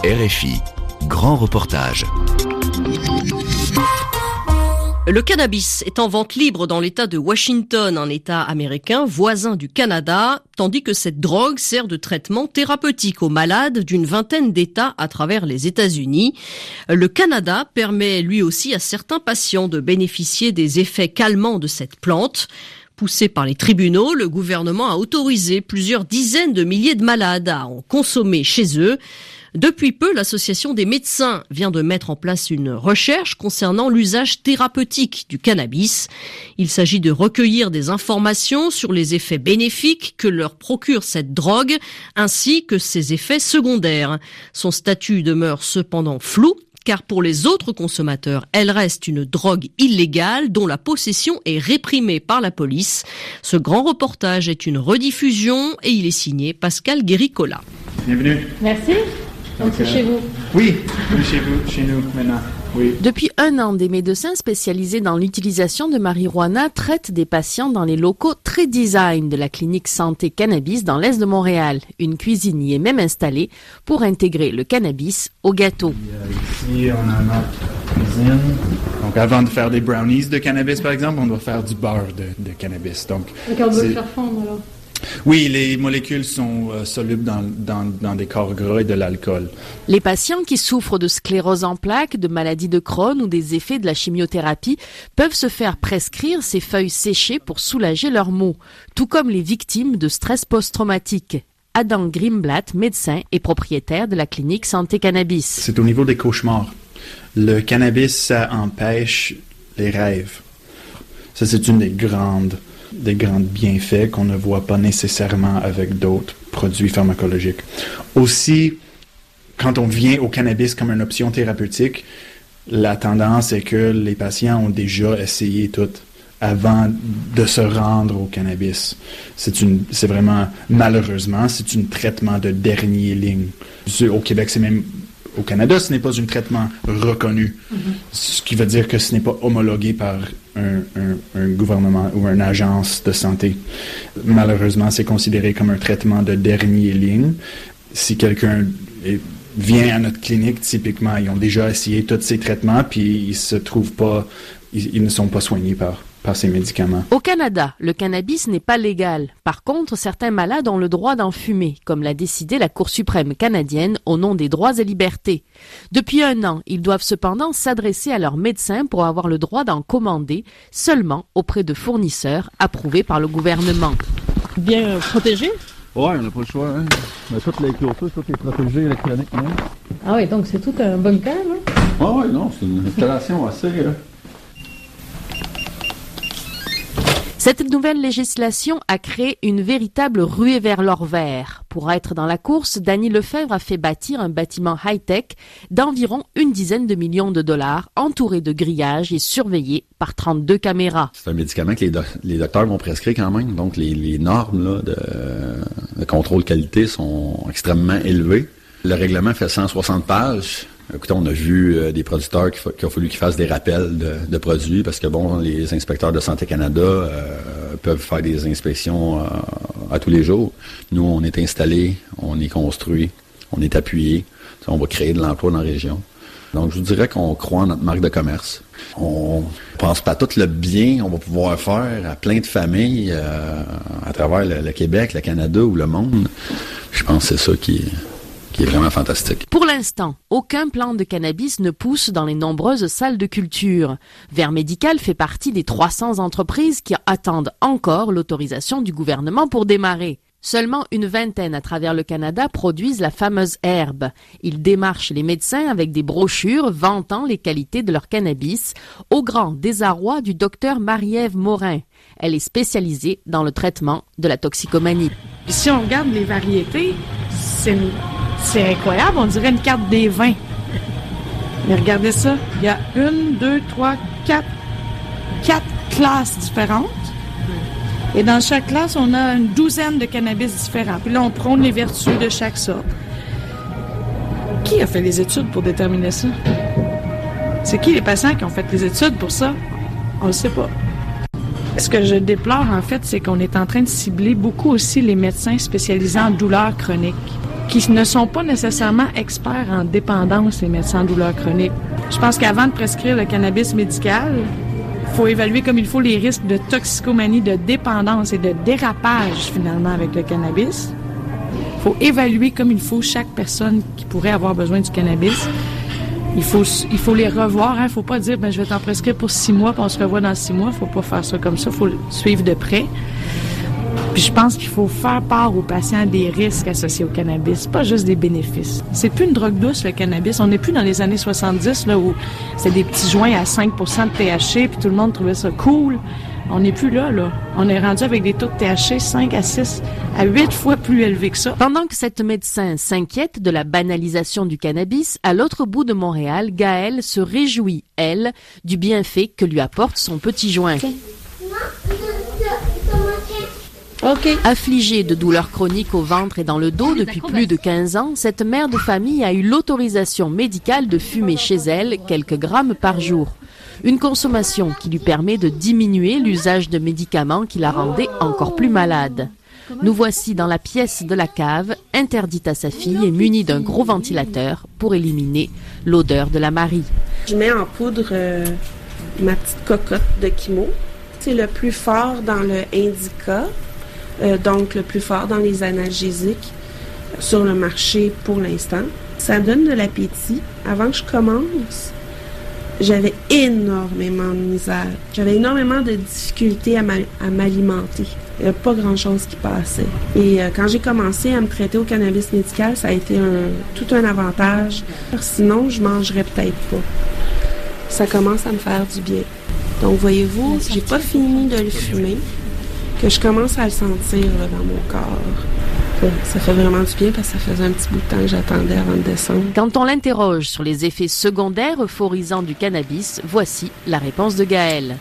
RFI, grand reportage. Le cannabis est en vente libre dans l'État de Washington, un État américain voisin du Canada, tandis que cette drogue sert de traitement thérapeutique aux malades d'une vingtaine d'États à travers les États-Unis. Le Canada permet lui aussi à certains patients de bénéficier des effets calmants de cette plante. Poussé par les tribunaux, le gouvernement a autorisé plusieurs dizaines de milliers de malades à en consommer chez eux. Depuis peu, l'Association des médecins vient de mettre en place une recherche concernant l'usage thérapeutique du cannabis. Il s'agit de recueillir des informations sur les effets bénéfiques que leur procure cette drogue, ainsi que ses effets secondaires. Son statut demeure cependant flou, car pour les autres consommateurs, elle reste une drogue illégale dont la possession est réprimée par la police. Ce grand reportage est une rediffusion et il est signé Pascal Guéricola. Bienvenue. Merci. Donc c'est chez vous. Oui, chez vous, chez nous maintenant. Oui. Depuis 1 an, des médecins spécialisés dans l'utilisation de marijuana traitent des patients dans les locaux très design de la clinique Santé Cannabis dans l'est de Montréal. Une cuisine y est même installée pour intégrer le cannabis au gâteau. Ici, on a notre cuisine. Donc, avant de faire des brownies de cannabis, par exemple, on doit faire du beurre de cannabis. Donc, on doit le faire fondre, alors. Oui, les molécules sont solubles dans des corps gras et de l'alcool. Les patients qui souffrent de sclérose en plaques, de maladies de Crohn ou des effets de la chimiothérapie peuvent se faire prescrire ces feuilles séchées pour soulager leurs maux, tout comme les victimes de stress post-traumatique. Adam Grimblatt, médecin et propriétaire de la clinique Santé Cannabis. C'est au niveau des cauchemars. Le cannabis, ça empêche les rêves. Ça, c'est une des grands bienfaits qu'on ne voit pas nécessairement avec d'autres produits pharmacologiques. Aussi, quand on vient au cannabis comme une option thérapeutique, la tendance est que les patients ont déjà essayé tout avant de se rendre au cannabis. C'est vraiment, malheureusement, c'est un traitement de dernière ligne. Au Québec, c'est même... Au Canada, ce n'est pas un traitement reconnu, ce qui veut dire que ce n'est pas homologué par un gouvernement ou une agence de santé. Malheureusement, c'est considéré comme un traitement de dernière ligne. Si quelqu'un vient à notre clinique, typiquement, ils ont déjà essayé tous ces traitements, puis ils ne sont pas soignés par ces médicaments. Au Canada, le cannabis n'est pas légal. Par contre, certains malades ont le droit d'en fumer, comme l'a décidé la Cour suprême canadienne au nom des droits et libertés. Depuis 1 an, ils doivent cependant s'adresser à leur médecin pour avoir le droit d'en commander seulement auprès de fournisseurs approuvés par le gouvernement. Bien protégé? Oui, on n'a pas le choix. Hein. Mais toutes les clôtures, tout est protégé électroniquement. Ah oui, donc c'est tout un bunker, là? Oui, non, c'est une installation assez... Cette nouvelle législation a créé une véritable ruée vers l'or vert. Pour être dans la course, Danny Lefebvre a fait bâtir un bâtiment high-tech d'environ 10 millions de dollars, entouré de grillages et surveillé par 32 caméras. C'est un médicament que les docteurs vont prescrire quand même, donc les normes là, de contrôle qualité sont extrêmement élevées. Le règlement fait 160 pages. Écoutez, on a vu des producteurs qu'il a fallu qu'ils fassent des rappels de produits parce que bon, les inspecteurs de Santé Canada peuvent faire des inspections à tous les jours. Nous, on est installés, on est construit, on est appuyé. On va créer de l'emploi dans la région. Donc, je vous dirais qu'on croit en notre marque de commerce. On pense pas tout le bien qu'on va pouvoir faire à plein de familles à travers le Québec, le Canada ou le monde. Je pense que c'est ça qui est vraiment fantastique. Pour l'instant, aucun plant de cannabis ne pousse dans les nombreuses salles de culture. Vert Médical fait partie des 300 entreprises qui attendent encore l'autorisation du gouvernement pour démarrer. Seulement une vingtaine à travers le Canada produisent la fameuse herbe. Ils démarchent les médecins avec des brochures vantant les qualités de leur cannabis, au grand désarroi du docteur Marie-Ève Morin. Elle est spécialisée dans le traitement de la toxicomanie. Si on regarde les variétés, c'est incroyable, on dirait une carte des vins. Mais regardez ça, il y a 1, 2, 3, 4 classes différentes. Et dans chaque classe, on a une douzaine de cannabis différents. Puis là, on prône les vertus de chaque sorte. Qui a fait les études pour déterminer ça? C'est qui les patients qui ont fait les études pour ça? On le sait pas. Ce que je déplore, en fait, c'est qu'on est en train de cibler beaucoup aussi les médecins spécialisés en douleurs chroniques, qui ne sont pas nécessairement experts en dépendance, les médecins en douleur chronique. Je pense qu'avant de prescrire le cannabis médical, il faut évaluer comme il faut les risques de toxicomanie, de dépendance et de dérapage finalement avec le cannabis. Il faut évaluer comme il faut chaque personne qui pourrait avoir besoin du cannabis. Il faut les revoir. Il ne faut pas dire je vais t'en prescrire pour 6 mois puis on se revoit dans 6 mois. Il ne faut pas faire ça comme ça. Il faut le suivre de près. Puis je pense qu'il faut faire part aux patients des risques associés au cannabis, pas juste des bénéfices. C'est plus une drogue douce, le cannabis. On n'est plus dans les années 70 là, où c'est des petits joints à 5% de THC puis tout le monde trouvait ça cool. On n'est plus là. On est rendu avec des taux de THC 5 à 6 à 8 fois plus élevés que ça. Pendant que cette médecin s'inquiète de la banalisation du cannabis, à l'autre bout de Montréal, Gaëlle se réjouit, elle, du bienfait que lui apporte son petit joint. Okay. Affligée de douleurs chroniques au ventre et dans le dos depuis plus de 15 ans, cette mère de famille a eu l'autorisation médicale de fumer chez elle quelques grammes par jour. Une consommation qui lui permet de diminuer l'usage de médicaments qui la rendaient encore plus malade. Nous voici dans la pièce de la cave, interdite à sa fille et munie d'un gros ventilateur pour éliminer l'odeur de la Marie. Je mets en poudre ma petite cocotte de Kimo. C'est le plus fort dans le indica. Donc le plus fort dans les analgésiques sur le marché pour l'instant. Ça donne de l'appétit. Avant que je commence, j'avais énormément de misère. J'avais énormément de difficultés à m'alimenter. Il n'y a pas grand-chose qui passait. Et quand j'ai commencé à me traiter au cannabis médical, ça a été tout un avantage. Sinon, je mangerais peut-être pas. Ça commence à me faire du bien. Donc voyez-vous, j'ai pas fini de le fumer. Que je commence à le sentir là, dans mon corps. Ça fait vraiment du bien parce que ça faisait un petit bout de temps que j'attendais avant de descendre. Quand on l'interroge sur les effets secondaires euphorisants du cannabis, voici la réponse de Gaëlle.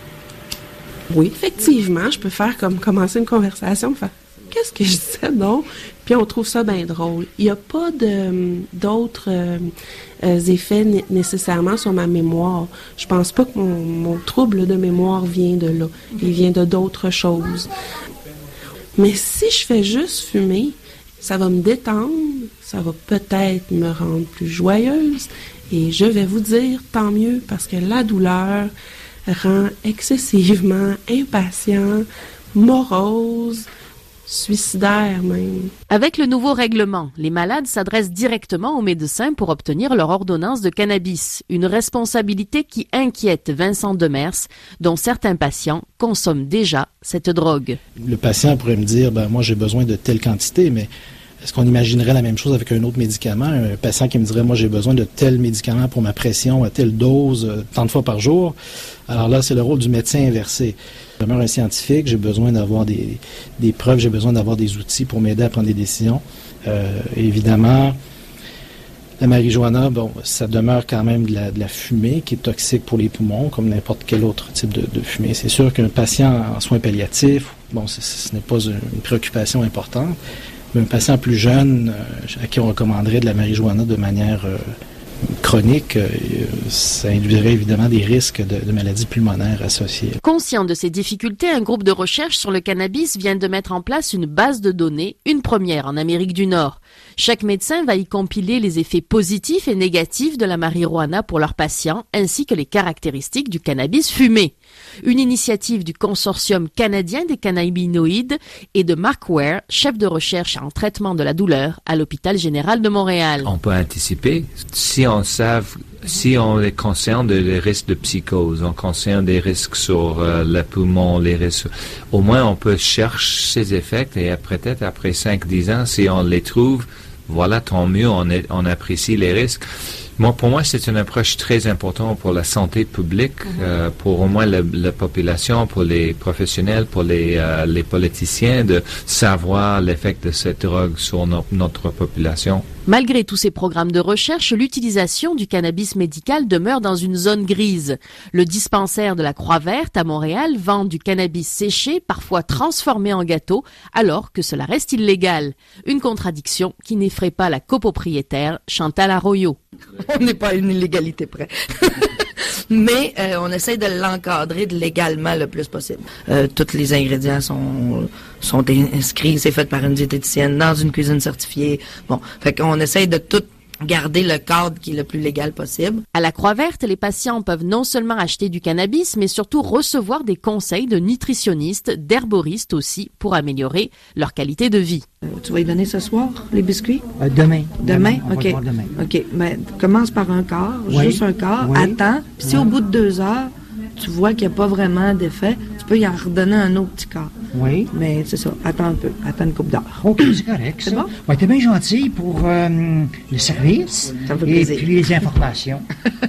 Oui, effectivement, je peux faire comme commencer une conversation, faire qu'est-ce que je disais, non? Puis on trouve ça bien drôle. Il n'y a pas d'autres effets nécessairement sur ma mémoire. Je pense pas que mon trouble de mémoire vient de là. Il vient de d'autres choses. Mais si je fais juste fumer, ça va me détendre, ça va peut-être me rendre plus joyeuse. Et je vais vous dire, tant mieux, parce que la douleur rend excessivement impatient, morose, suicidaire même. Avec le nouveau règlement, les malades s'adressent directement au médecin pour obtenir leur ordonnance de cannabis, une responsabilité qui inquiète Vincent Demers, dont certains patients consomment déjà cette drogue. Le patient pourrait me dire, moi j'ai besoin de telle quantité, mais est-ce qu'on imaginerait la même chose avec un autre médicament? Un patient qui me dirait, moi j'ai besoin de tel médicament pour ma pression à telle dose, tant de fois par jour. Alors là, c'est le rôle du médecin inversé. Je demeure un scientifique, j'ai besoin d'avoir des preuves, j'ai besoin d'avoir des outils pour m'aider à prendre des décisions. Évidemment, la marijuana, ça demeure quand même de la fumée qui est toxique pour les poumons, comme n'importe quel autre type de fumée. C'est sûr qu'un patient en soins palliatifs, ce n'est pas une préoccupation importante, mais un patient plus jeune à qui on recommanderait de la marijuana de manière chronique, ça induirait évidemment des risques de maladies pulmonaires associées. Conscient de ces difficultés, un groupe de recherche sur le cannabis vient de mettre en place une base de données, une première en Amérique du Nord. Chaque médecin va y compiler les effets positifs et négatifs de la marijuana pour leurs patients, ainsi que les caractéristiques du cannabis fumé. Une initiative du Consortium canadien des cannabinoïdes et de Mark Ware, chef de recherche en traitement de la douleur à l'Hôpital général de Montréal. On peut anticiper si on est conscient des risques de psychose, on est conscient des risques sur le poumon, les risques. Au moins, on peut chercher ces effets et peut-être après 5-10 ans, si on les trouve, voilà, tant mieux, on apprécie les risques. Pour moi, c'est une approche très importante pour la santé publique, pour au moins la population, pour les professionnels, pour les politiciens, de savoir l'effet de cette drogue sur notre population. Malgré tous ces programmes de recherche, l'utilisation du cannabis médical demeure dans une zone grise. Le dispensaire de la Croix-Verte à Montréal vend du cannabis séché, parfois transformé en gâteau, alors que cela reste illégal. Une contradiction qui n'effraie pas la copropriétaire Chantal Arroyo. On n'est pas à une illégalité près. Mais on essaie de l'encadrer légalement le plus possible. Tous les ingrédients sont inscrits, c'est fait par une diététicienne dans une cuisine certifiée. Bon, fait qu'on essaie de tout garder le cadre qui est le plus légal possible. À la Croix-Verte, les patients peuvent non seulement acheter du cannabis, mais surtout recevoir des conseils de nutritionnistes, d'herboristes aussi, pour améliorer leur qualité de vie. Tu vas y donner ce soir, les biscuits? Demain. Demain? On va OK. le voir demain. OK. Ben, commence par un quart, Oui. juste un quart. Oui. Attends. Puis si au bout de 2 heures, tu vois qu'il n'y a pas vraiment d'effet, tu peux y en redonner un autre petit quart. Oui. Mais c'est ça. Attends un peu. Attends une couple d'heures. OK, c'est correct. C'est ça. bon? Ouais, t'es bien gentil pour le service. Ça me fait et plaisir. puis les informations.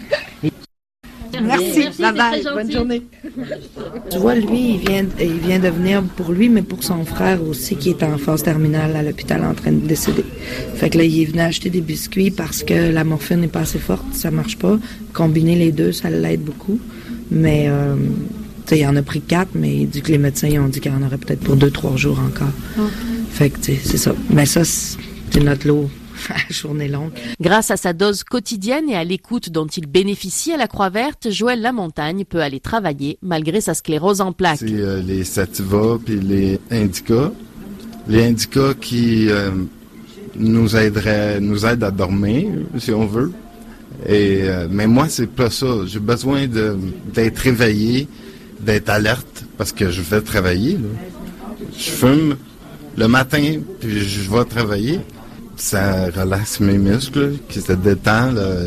Merci. Bye bye. Bonne journée. Tu vois, lui, il vient de venir pour lui, mais pour son frère aussi, qui est en phase terminale à l'hôpital en train de décéder. Fait que là, il est venu acheter des biscuits parce que la morphine n'est pas assez forte, ça marche pas. Combiner les deux, ça l'aide beaucoup. Mais, tu sais, il en a pris 4, mais il dit que les médecins ils ont dit qu'il en aurait peut-être pour 2-3 jours encore. Fait que, tu sais, c'est ça. Mais ça, c'est notre lot. Journée longue. Grâce à sa dose quotidienne et à l'écoute dont il bénéficie à la Croix-Verte, Joël Lamontagne peut aller travailler malgré sa sclérose en plaques. C'est les sativa puis les indica. Les indica qui nous aident à dormir, si on veut. Mais moi, c'est pas ça. J'ai besoin d'être réveillé, d'être alerte, parce que je vais travailler. Là. Je fume le matin, puis je vais travailler. Ça relaxe mes muscles, qui se détend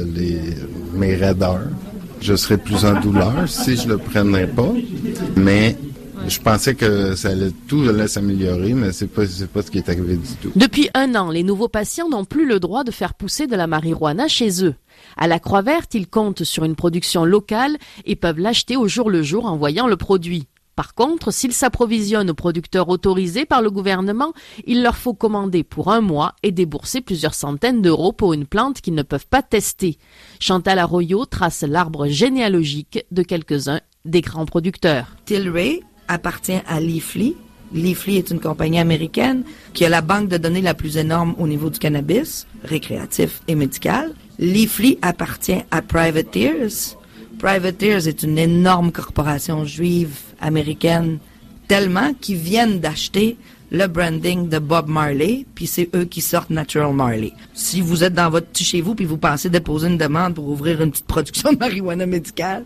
mes raideurs. Je serais plus en douleur si je le prenais pas, mais je pensais que ça allait s'améliorer, mais c'est pas ce qui est arrivé du tout. Depuis 1 an, les nouveaux patients n'ont plus le droit de faire pousser de la marijuana chez eux. À la Croix-Verte, ils comptent sur une production locale et peuvent l'acheter au jour le jour en voyant le produit. Par contre, s'ils s'approvisionnent aux producteurs autorisés par le gouvernement, il leur faut commander pour 1 mois et débourser plusieurs centaines d'euros pour une plante qu'ils ne peuvent pas tester. Chantal Arroyo trace l'arbre généalogique de quelques-uns des grands producteurs. Tilray appartient à Leafly. Leafly est une compagnie américaine qui a la banque de données la plus énorme au niveau du cannabis, récréatif et médical. Leafly appartient à Privateers. Privateers est une énorme corporation juive américaine, tellement qu'ils viennent d'acheter le branding de Bob Marley, puis c'est eux qui sortent Natural Marley. Si vous êtes dans votre petit chez vous puis vous pensez déposer une demande pour ouvrir une petite production de marijuana médicale,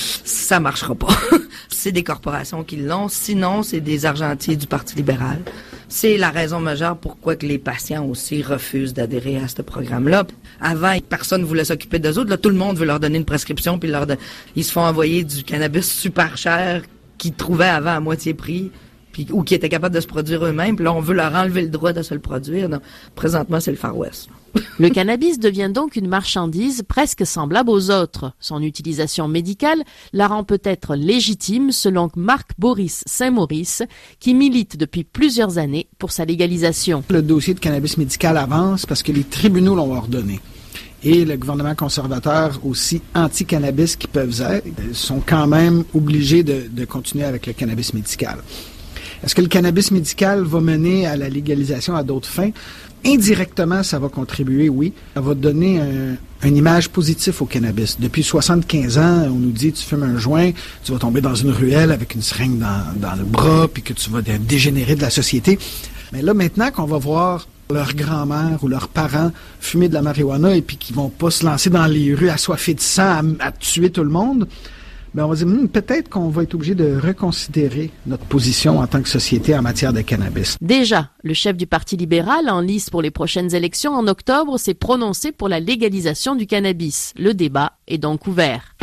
ça marchera pas. C'est des corporations qui l'ont, sinon c'est des argentiers du Parti libéral. C'est la raison majeure pourquoi que les patients aussi refusent d'adhérer à ce programme-là. Avant, personne ne voulait s'occuper d'eux autres. Là, tout le monde veut leur donner une prescription, puis ils se font envoyer du cannabis super cher qu'ils trouvaient avant à moitié prix, puis, ou qui étaient capables de se produire eux-mêmes. Puis là, on veut leur enlever le droit de se le produire. Donc, présentement, c'est le Far West. Le cannabis devient donc une marchandise presque semblable aux autres. Son utilisation médicale la rend peut-être légitime selon Marc-Boris Saint-Maurice, qui milite depuis plusieurs années pour sa légalisation. Le dossier de cannabis médical avance parce que les tribunaux l'ont ordonné. Et le gouvernement conservateur, aussi anti-cannabis qu'ils peuvent être, sont quand même obligés de continuer avec le cannabis médical. Est-ce que le cannabis médical va mener à la légalisation à d'autres fins? Indirectement, ça va contribuer, oui. Ça va donner une image positive au cannabis. Depuis 75 ans, on nous dit, tu fumes un joint, tu vas tomber dans une ruelle avec une seringue dans le bras, puis que tu vas dégénérer de la société. Mais là, maintenant qu'on va voir leur grand-mère ou leurs parents fumer de la marijuana et puis qu'ils vont pas se lancer dans les rues assoiffés de sang à tuer tout le monde, ben on va dire peut-être qu'on va être obligé de reconsidérer notre position en tant que société en matière de cannabis. Déjà, le chef du Parti libéral, en lice pour les prochaines élections en octobre, s'est prononcé pour la légalisation du cannabis. Le débat est donc ouvert.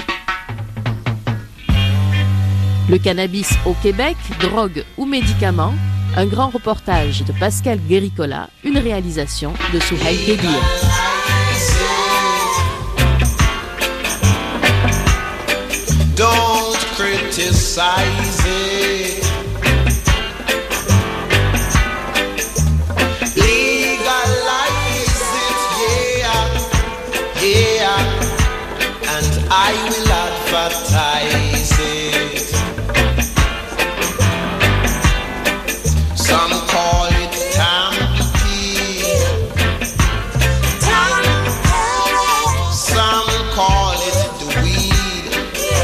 Le cannabis au Québec, drogue ou médicament? Un grand reportage de Pascal Guéricola, une réalisation de Souhail Kedir. Don't criticize it. Legalize it, yeah. And I will advertise it. Some call it Tampi. Some call it the weed.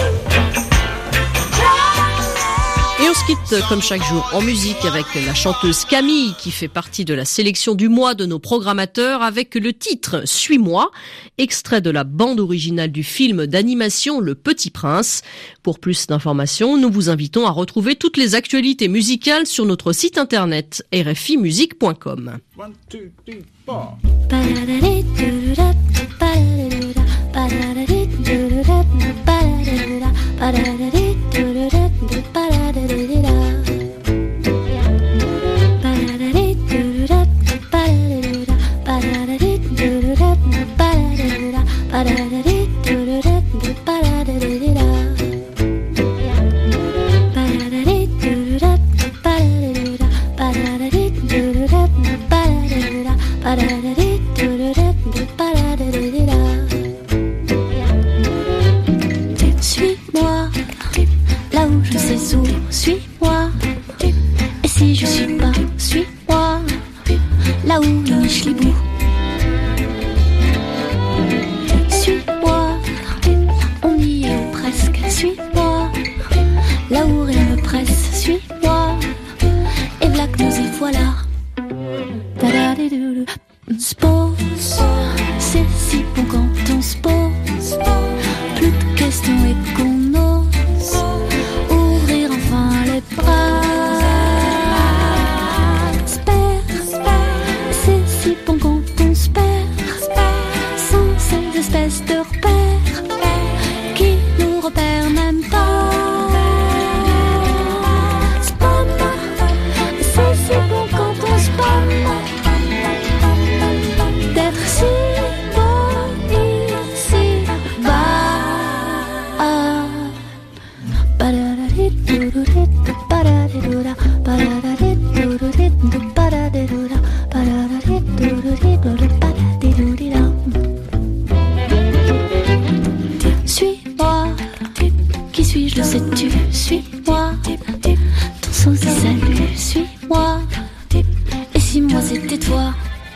suite, comme chaque jour, en musique avec la chanteuse Camille qui fait partie de la sélection du mois de nos programmateurs avec le titre « Suis-moi », extrait de la bande originale du film d'animation Le Petit Prince. Pour plus d'informations, nous vous invitons à retrouver toutes les actualités musicales sur notre site internet rfimusique.com. 1, 2, 3, Suis-moi, là où je sais où, suis-moi. Et si je suis pas, suis-moi, là où le Michelibou. Suis-moi, on y est presque, suis-moi, là où rien me presse, suis-moi, et v'là que nous y voilà. Se pose, c'est si bon quand on se pose, plus de questions et qu'on ose ouvrir enfin les bras. Se perd, c'est si bon quand on se perd, sans ces espèces de repères qui nous repèrent même pas. Spam, c'est si bon quand on se spam. D'être si beau ici bas. Suis-moi, qui suis-je, le sais-tu? Suis-moi, ton sosie salut, suis-moi. Et si moi c'était toi?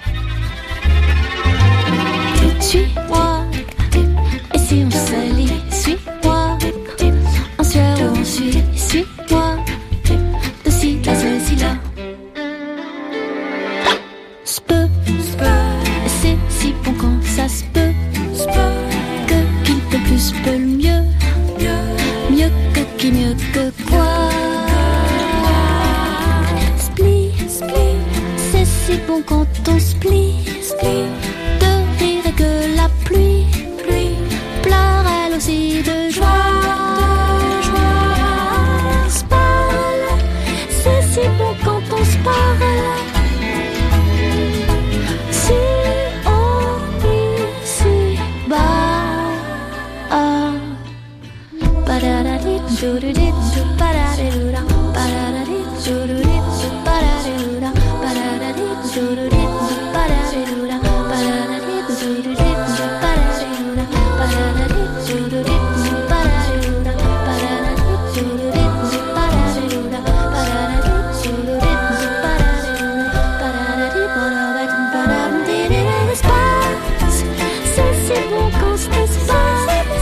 Suis-moi, et si on s'allie, suis-moi, en sueur ou en suie, suis-moi, de ci à ceci là. S'peut, c'est si bon quand ça se peut, que qui peut plus peut le mieux, mieux que qui, mieux que quoi. Split, c'est si bon quand on split, de rire et que la pluie pleure elle aussi de joie. Se parle, c'est si bon quand on se parle. Si on ici bas. Pararari, jururi, pararira, pararari, jururi, pararira, pararari, jururi, pararira, pararari, jururi, pararira, pararari, jururi, pararira, pararari, jururi, pararira, pararari, jururi, pararira, pararari, parabat, paramdiri, l'espace, c'est si bon quand c'est espace.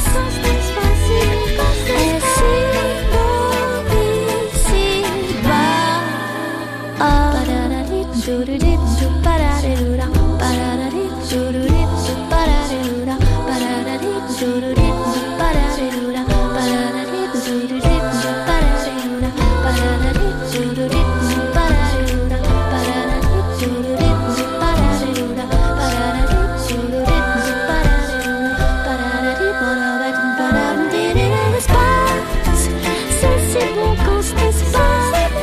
Et si bon ici bas. Pararari, jururi, pararira, pararari, jururi, pararira, pararari, jururi, pararira, pararari, jururi, pararira, pararari, jururi, pararira, pararari, jururi, pararira, pararari, jururi, pararira, pararari, parabat, paramdiri, l'espace, c'est si bon quand c'est espace.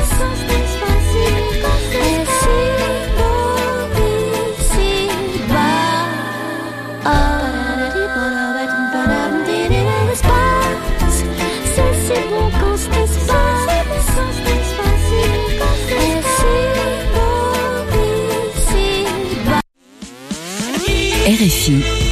Et si bon ici bas. Pararari, parabat, paramdiri, l'espace, c'est si bon quand c'est espace. Et si bon ici bas. RFI